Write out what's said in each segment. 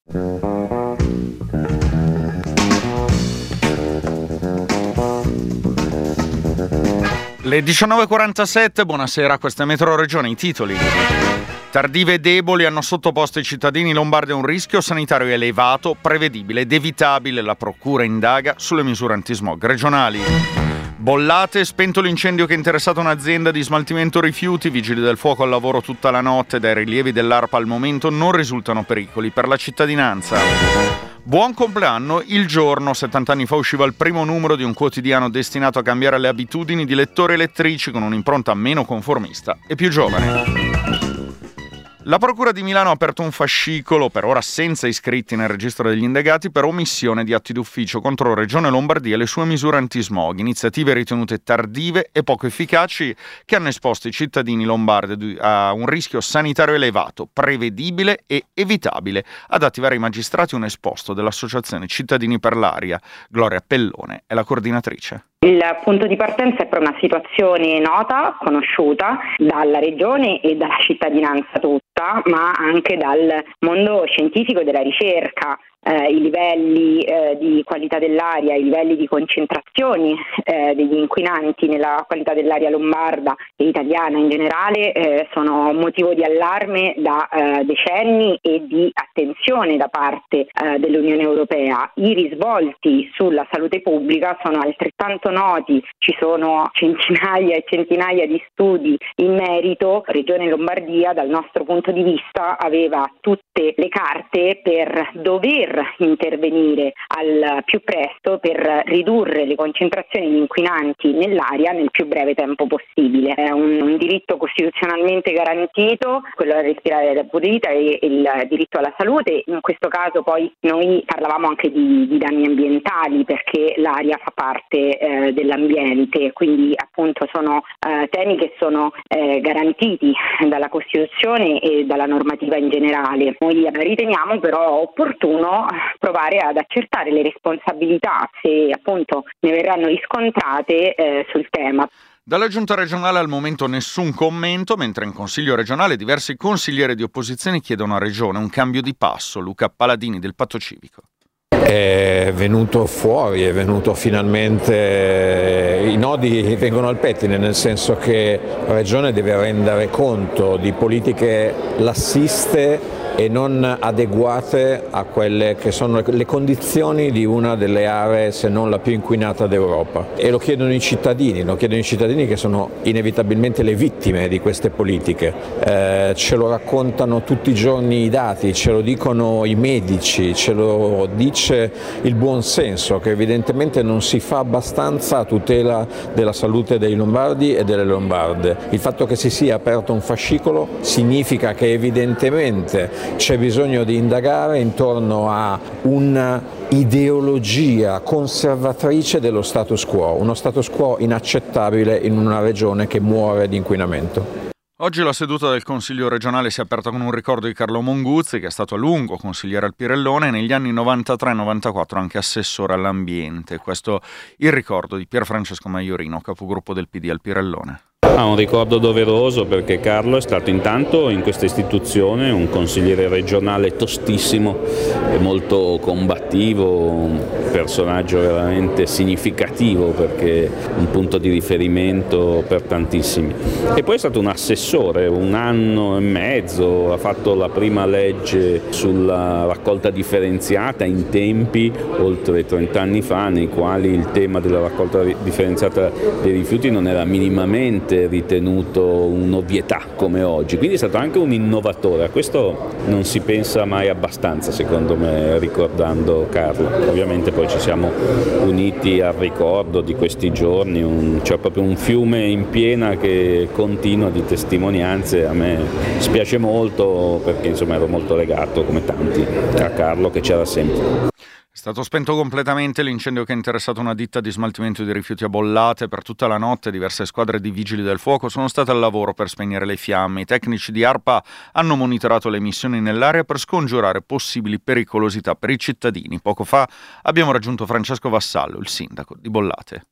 Le 19.47, buonasera, questa è Metro Regione, i titoli. Tardive e deboli hanno sottoposto i cittadini lombardi a un rischio sanitario elevato, prevedibile ed evitabile. La procura indaga sulle misure antismog regionali. Bollate, spento l'incendio che ha interessato un'azienda di smaltimento rifiuti, vigili del fuoco al lavoro tutta la notte, dai rilievi dell'ARPA al momento non risultano pericoli per la cittadinanza. Buon compleanno, il giorno, 70 anni fa usciva il primo numero di un quotidiano destinato a cambiare le abitudini di lettori elettrici con un'impronta meno conformista e più giovane. La Procura di Milano ha aperto un fascicolo, per ora senza iscritti nel registro degli indagati, per omissione di atti d'ufficio contro Regione Lombardia e le sue misure antismog, iniziative ritenute tardive e poco efficaci che hanno esposto i cittadini lombardi a un rischio sanitario elevato, prevedibile e evitabile. Ad attivare i magistrati un esposto dell'Associazione Cittadini per l'Aria. Gloria Pellone è la coordinatrice. Il punto di partenza è per una situazione nota, conosciuta dalla Regione e dalla cittadinanza tutta, ma anche dal mondo scientifico della ricerca. I livelli di qualità dell'aria, i livelli di concentrazioni degli inquinanti nella qualità dell'aria lombarda e italiana in generale sono motivo di allarme da decenni e di attenzione da parte dell'Unione Europea. I risvolti sulla salute pubblica sono altrettanto noti, ci sono centinaia e centinaia di studi in merito. Regione Lombardia, dal nostro punto di vista, aveva tutte le carte per dover intervenire al più presto per ridurre le concentrazioni di inquinanti nell'aria nel più breve tempo possibile. È un diritto costituzionalmente garantito, quello a respirare l'aria pulita e il diritto alla salute. In questo caso poi noi parlavamo anche di danni ambientali, perché l'aria fa parte dell'ambiente, quindi appunto sono temi che sono garantiti dalla Costituzione e dalla normativa in generale. Noi riteniamo però opportuno provare ad accertare le responsabilità, se appunto ne verranno riscontrate sul tema. Dalla giunta regionale al momento nessun commento, mentre in Consiglio regionale diversi consiglieri di opposizione chiedono a Regione un cambio di passo. Luca Paladini del Patto Civico. È venuto fuori, è venuto finalmente, i nodi vengono al pettine, nel senso che la Regione deve rendere conto di politiche lassiste e non adeguate a quelle che sono le condizioni di una delle aree, se non la più inquinata d'Europa. E lo chiedono i cittadini che sono inevitabilmente le vittime di queste politiche. Ce lo raccontano tutti i giorni i dati, ce lo dicono i medici, ce lo dice il buon senso, che evidentemente non si fa abbastanza a tutela della salute dei lombardi e delle lombarde. Il fatto che si sia aperto un fascicolo significa che evidentemente c'è bisogno di indagare intorno a un'ideologia conservatrice dello status quo, uno status quo inaccettabile in una regione che muore di inquinamento. Oggi la seduta del Consiglio regionale si è aperta con un ricordo di Carlo Monguzzi, che è stato a lungo consigliere al Pirellone e negli anni 93-94 anche assessore all'ambiente. Questo il ricordo di Pier Francesco Maiorino, capogruppo del PD al Pirellone. Un ricordo doveroso, perché Carlo è stato intanto in questa istituzione un consigliere regionale tostissimo e molto combattivo, un personaggio veramente significativo, perché un punto di riferimento per tantissimi. E poi è stato un assessore, 1 anno e mezzo, ha fatto la prima legge sulla raccolta differenziata in tempi oltre 30 anni fa, nei quali il tema della raccolta differenziata dei rifiuti non era minimamente ritenuto un'ovvietà come oggi, quindi è stato anche un innovatore. A questo non si pensa mai abbastanza, secondo me, ricordando Carlo. Ovviamente poi ci siamo uniti al ricordo di questi giorni, c'è proprio un fiume in piena che continua di testimonianze. A me spiace molto, perché insomma ero molto legato, come tanti, a Carlo, che c'era sempre. È stato spento completamente l'incendio che ha interessato una ditta di smaltimento di rifiuti a Bollate. Per tutta la notte diverse squadre di vigili del fuoco sono state al lavoro per spegnere le fiamme. I tecnici di ARPA hanno monitorato le emissioni nell'area per scongiurare possibili pericolosità per i cittadini. Poco fa abbiamo raggiunto Francesco Vassallo, il sindaco di Bollate.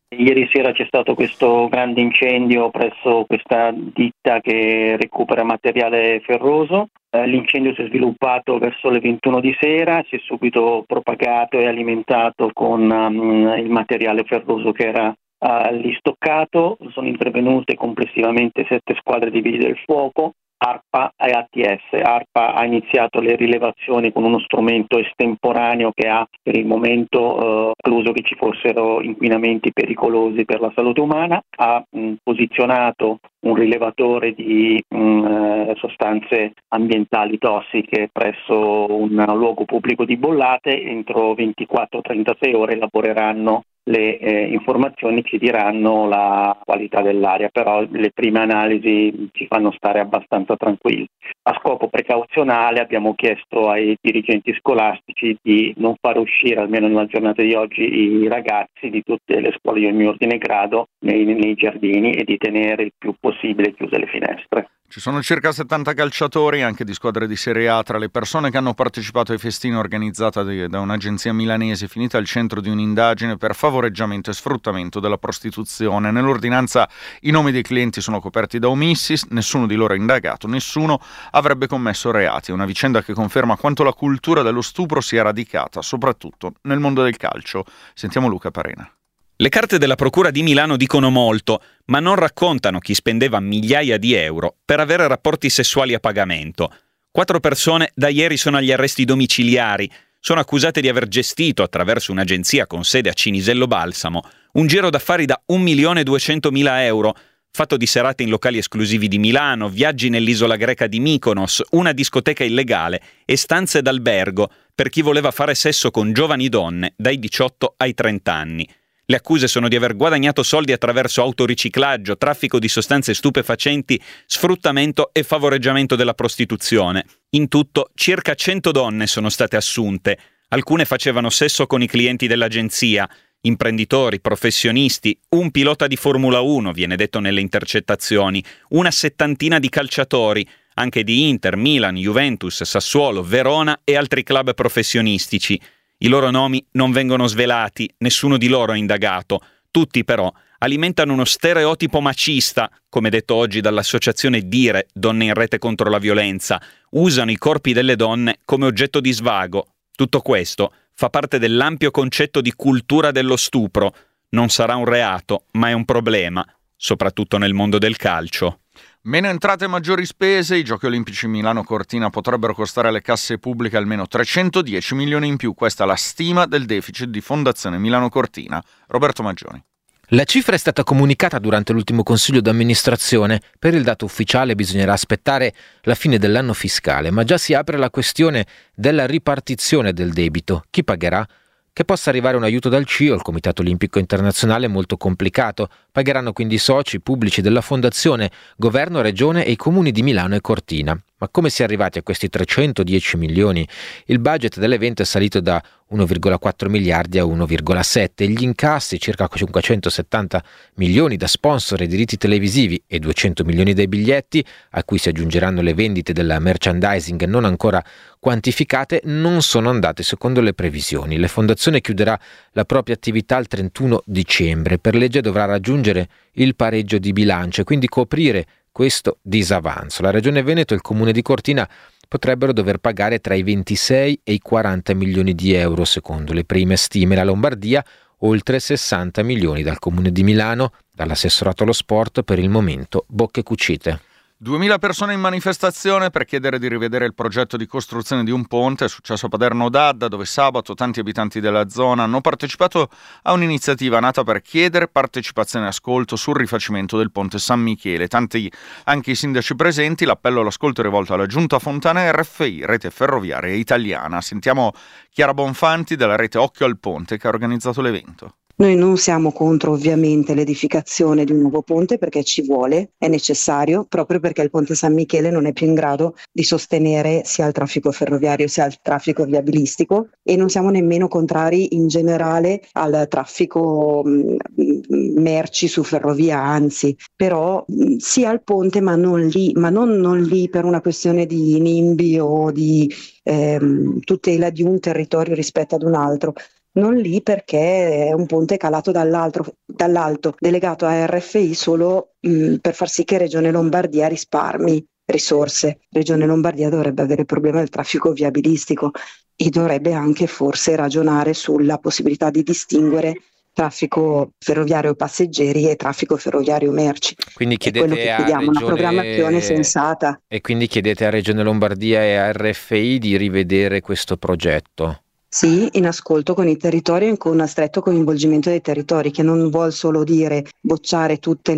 Ieri sera c'è stato questo grande incendio presso questa ditta che recupera materiale ferroso. L'incendio si è sviluppato verso le 21 di sera, si è subito propagato e alimentato con il materiale ferroso che era lì stoccato. Sono intervenute complessivamente 7 squadre di vigili del fuoco, ARPA e ATS. ARPA ha iniziato le rilevazioni con uno strumento estemporaneo che ha per il momento escluso che ci fossero inquinamenti pericolosi per la salute umana, ha posizionato un rilevatore di sostanze ambientali tossiche presso un luogo pubblico di Bollate. Entro 24-36 ore elaboreranno le informazioni che diranno la qualità dell'aria, però le prime analisi ci fanno stare abbastanza tranquilli. A scopo precauzionale abbiamo chiesto ai dirigenti scolastici di non far uscire, almeno nella giornata di oggi, i ragazzi di tutte le scuole di ogni ordine e grado nei giardini e di tenere il più possibile chiuse le finestre. Ci sono circa 70 calciatori, anche di squadre di Serie A, tra le persone che hanno partecipato ai festini organizzata da un'agenzia milanese finita al centro di un'indagine per favoreggiamento e sfruttamento della prostituzione. Nell'ordinanza i nomi dei clienti sono coperti da omissi, nessuno di loro è indagato, nessuno avrebbe commesso reati. È una vicenda che conferma quanto la cultura dello stupro sia radicata, soprattutto nel mondo del calcio. Sentiamo Luca Parena. Le carte della Procura di Milano dicono molto, ma non raccontano chi spendeva migliaia di euro per avere rapporti sessuali a pagamento. 4 persone da ieri sono agli arresti domiciliari. Sono accusate di aver gestito, attraverso un'agenzia con sede a Cinisello Balsamo, un giro d'affari da 1.200.000 euro, fatto di serate in locali esclusivi di Milano, viaggi nell'isola greca di Mykonos, una discoteca illegale e stanze d'albergo per chi voleva fare sesso con giovani donne dai 18 ai 30 anni. Le accuse sono di aver guadagnato soldi attraverso autoriciclaggio, traffico di sostanze stupefacenti, sfruttamento e favoreggiamento della prostituzione. In tutto, circa 100 donne sono state assunte. Alcune facevano sesso con i clienti dell'agenzia, imprenditori, professionisti, un pilota di Formula 1, viene detto nelle intercettazioni, una 70 di calciatori, anche di Inter, Milan, Juventus, Sassuolo, Verona e altri club professionistici. I loro nomi non vengono svelati, nessuno di loro è indagato. Tutti però alimentano uno stereotipo macista, come detto oggi dall'associazione Dire, Donne in Rete contro la Violenza. Usano i corpi delle donne come oggetto di svago. Tutto questo fa parte dell'ampio concetto di cultura dello stupro. Non sarà un reato, ma è un problema, soprattutto nel mondo del calcio. Meno entrate e maggiori spese, i Giochi Olimpici Milano-Cortina potrebbero costare alle casse pubbliche almeno 310 milioni in più. Questa è la stima del deficit di Fondazione Milano-Cortina. Roberto Maggioni. La cifra è stata comunicata durante l'ultimo consiglio d'amministrazione. Per il dato ufficiale bisognerà aspettare la fine dell'anno fiscale, ma già si apre la questione della ripartizione del debito. Chi pagherà? Che possa arrivare un aiuto dal CIO, il Comitato Olimpico Internazionale, è molto complicato. Pagheranno quindi i soci pubblici della Fondazione, Governo, Regione e i comuni di Milano e Cortina. Ma come si è arrivati a questi 310 milioni? Il budget dell'evento è salito da 1,4 miliardi a 1,7. Gli incassi, circa 570 milioni da sponsor e diritti televisivi e 200 milioni dai biglietti, a cui si aggiungeranno le vendite della merchandising non ancora quantificate, non sono andate secondo le previsioni. La Fondazione chiuderà la propria attività il 31 dicembre. Per legge dovrà raggiungere il pareggio di bilancio e quindi coprire questo disavanzo. La Regione Veneto e il Comune di Cortina potrebbero dover pagare tra i 26 e i 40 milioni di euro secondo le prime stime. La Lombardia oltre 60 milioni, dal Comune di Milano, dall'assessorato allo sport per il momento bocche cucite. 2000 persone in manifestazione per chiedere di rivedere il progetto di costruzione di un ponte. È successo a Paderno d'Adda, dove sabato tanti abitanti della zona hanno partecipato a un'iniziativa nata per chiedere partecipazione e ascolto sul rifacimento del ponte San Michele. Tanti anche i sindaci presenti. L'appello all'ascolto è rivolto alla Giunta Fontana e RFI, Rete Ferroviaria Italiana. Sentiamo Chiara Bonfanti della rete Occhio al Ponte che ha organizzato l'evento. Noi non siamo contro ovviamente l'edificazione di un nuovo ponte perché ci vuole, è necessario, proprio perché il ponte San Michele non è più in grado di sostenere sia il traffico ferroviario sia il traffico viabilistico, e non siamo nemmeno contrari in generale al traffico merci su ferrovia, anzi, però sia al ponte ma non lì per una questione di NIMBY o di tutela di un territorio rispetto ad un altro. non lì perché è un ponte calato dall'alto, delegato a RFI solo per far sì che Regione Lombardia risparmi risorse. Regione Lombardia dovrebbe avere il problema del traffico viabilistico e dovrebbe anche forse ragionare sulla possibilità di distinguere traffico ferroviario passeggeri e traffico ferroviario merci. Quindi chiedete quello che chiediamo, una programmazione sensata. E quindi chiedete a Regione Lombardia e a RFI di rivedere questo progetto. Sì, in ascolto con i territori e con stretto coinvolgimento dei territori, che non vuol solo dire bocciare tutte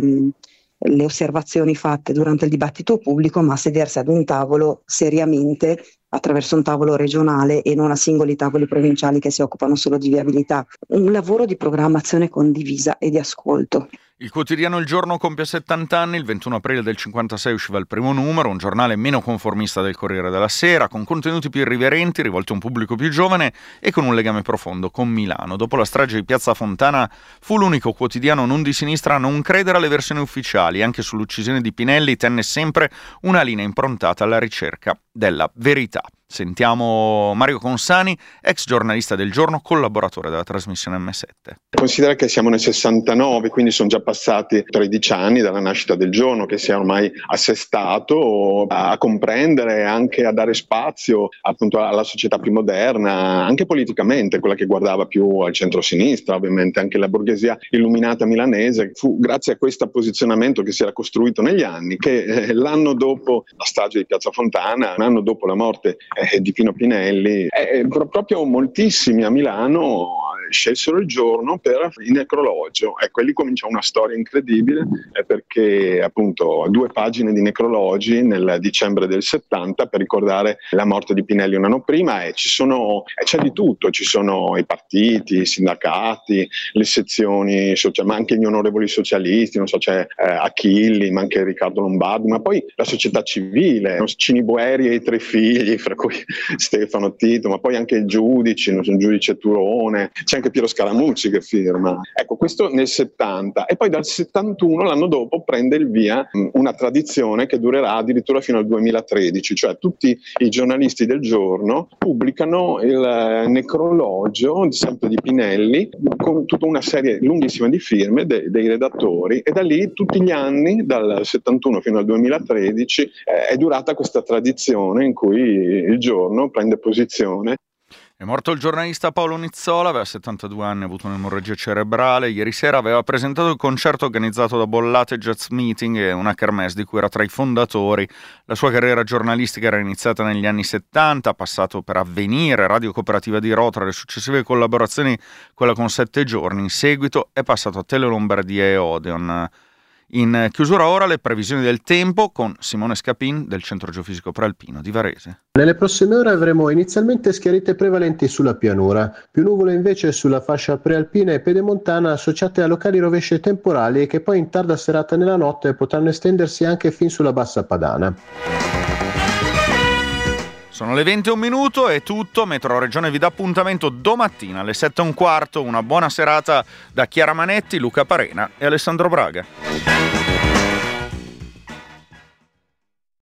le osservazioni fatte durante il dibattito pubblico, ma sedersi ad un tavolo seriamente attraverso un tavolo regionale e non a singoli tavoli provinciali che si occupano solo di viabilità. Un lavoro di programmazione condivisa e di ascolto. Il quotidiano Il Giorno compie 70 anni, il 21 aprile del 56 usciva il primo numero, un giornale meno conformista del Corriere della Sera, con contenuti più irriverenti, rivolti a un pubblico più giovane e con un legame profondo con Milano. Dopo la strage di Piazza Fontana fu l'unico quotidiano non di sinistra a non credere alle versioni ufficiali. Anche sull'uccisione di Pinelli tenne sempre una linea improntata alla ricerca della verità. Sentiamo Mario Consani, ex giornalista del Giorno, collaboratore della trasmissione M7. Considera che siamo nel 69, quindi sono già passati 13 anni dalla nascita del Giorno, che si è ormai assestato a comprendere e anche a dare spazio appunto alla società più moderna, anche politicamente, quella che guardava più al centro-sinistra, ovviamente anche la borghesia illuminata milanese. Fu grazie a questo posizionamento che si era costruito negli anni che l'anno dopo la strage di Piazza Fontana, un anno dopo la morte di Pino Pinelli, proprio moltissimi a Milano scelsero il Giorno per il necrologio. Ecco, lì comincia una storia incredibile, perché appunto 2 pagine di necrologi nel dicembre del 70 per ricordare la morte di Pinelli un anno prima, e c'è di tutto, ci sono i partiti, i sindacati, le sezioni sociali, ma anche gli onorevoli socialisti, non so, c'è Achilli, ma anche Riccardo Lombardi, ma poi la società civile, Cini Boeri e i 3 figli, fra cui Stefano Tito, ma poi anche i giudici, non so, il giudice Turone, c'è anche Piero Scaramucci che firma. Ecco, questo nel 70, e poi dal 71, l'anno dopo, prende il via una tradizione che durerà addirittura fino al 2013, cioè tutti i giornalisti del Giorno pubblicano il necrologio sempre di Pinelli con tutta una serie lunghissima di firme dei redattori, e da lì tutti gli anni, dal 71 fino al 2013, è durata questa tradizione in cui il Giorno prende posizione. È morto il giornalista Paolo Nizzola, aveva 72 anni, ha avuto un'emorragia cerebrale. Ieri sera aveva presentato il concerto organizzato da Bollate Jazz Meeting, e una kermesse di cui era tra i fondatori. La sua carriera giornalistica era iniziata negli anni 70, ha passato per Avvenire, Radio Cooperativa di Rotary, le successive collaborazioni, quella con 7 giorni. In seguito è passato a Tele Lombardia e Odeon. In chiusura ora le previsioni del tempo con Simone Scapin del Centro Geofisico Prealpino di Varese. Nelle prossime ore avremo inizialmente schiarite prevalenti sulla pianura, più nuvole invece sulla fascia prealpina e pedemontana associate a locali rovesce temporali, che poi in tarda serata nella notte potranno estendersi anche fin sulla bassa padana. Sono le 20:01, è tutto. Metro Regione vi dà appuntamento domattina alle 7:15. Una buona serata da Chiara Manetti, Luca Parena e Alessandro Braga.